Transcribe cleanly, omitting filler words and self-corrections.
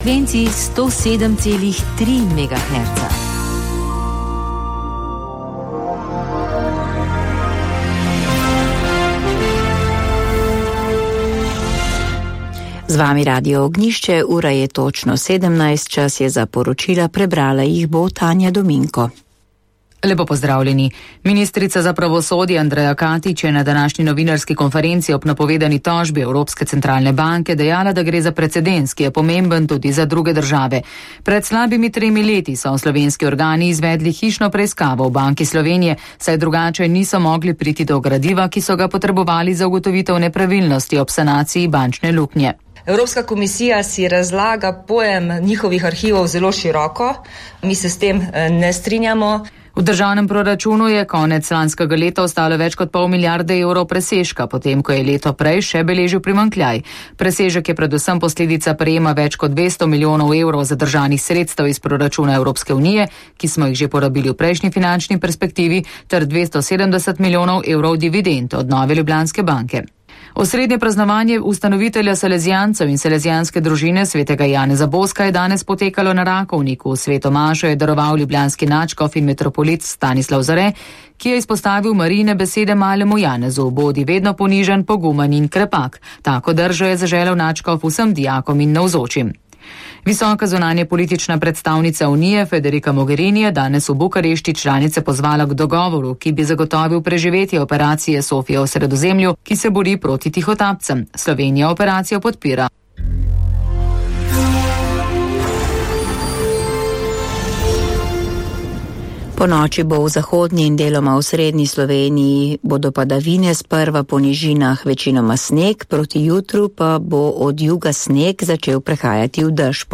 frekvenci 107,3 MHz. Z vami Radio Ognjišče, ura je točno 17, čas je za poročila, prebrala jih bo Tanja Dominko. Lepo pozdravljeni. Ministrica za pravosodje Andreja Katič je na današnji novinarski konferenci ob napovedani tožbi Evropske centralne banke dejala, da gre za precedens, ki je pomemben tudi za druge države. Pred slabimi 3 leti so slovenski organi izvedli hišno preiskavo v Banki Slovenije, saj drugače niso mogli priti do gradiva, ki so ga potrebovali za ugotovitev nepravilnosti ob sanaciji bančne luknje. Evropska komisija si razlaga pojem njihovih arhivov zelo široko, mi se s tem ne strinjamo. V državnem proračunu je konec lanskega leta ostalo več kot pol milijarde evrov presežka, potem ko je leto prej še beležil primanjkljaj. Presežek je predvsem posledica prejema več kot 200 milijonov evrov zadržanih sredstev iz proračuna Evropske unije, ki smo jih že porabili v prejšnji finančni perspektivi, ter 270 milijonov evrov dividend od Nove Ljubljanske banke. Osrednje praznovanje ustanovitelja Salezijancev in Salezijanske družine svetega Janeza Boska je danes potekalo na Rakovniku. Sveto mašo je daroval ljubljanski nadškof in metropolit Stanislav Zore, ki je izpostavil Marijine besede malemu Janezu: bodi vedno ponižen, pogumen in krepak. Tako držo je zaželel nadškof vsem dijakom in navzočim. Visoka zunanje politična predstavnica Unije Federica Mogherini je danes v Bukarešti članice pozvala k dogovoru, ki bi zagotovil preživetje operacije Sofija v Sredozemlju, ki se bori proti tihotapcem. Slovenija operacijo podpira. Po noči bo v zahodnji in deloma v srednji Sloveniji bodo padavine, sprva po nižinah večinoma sneg, proti jutru pa bo od juga sneg začel prehajati v dež.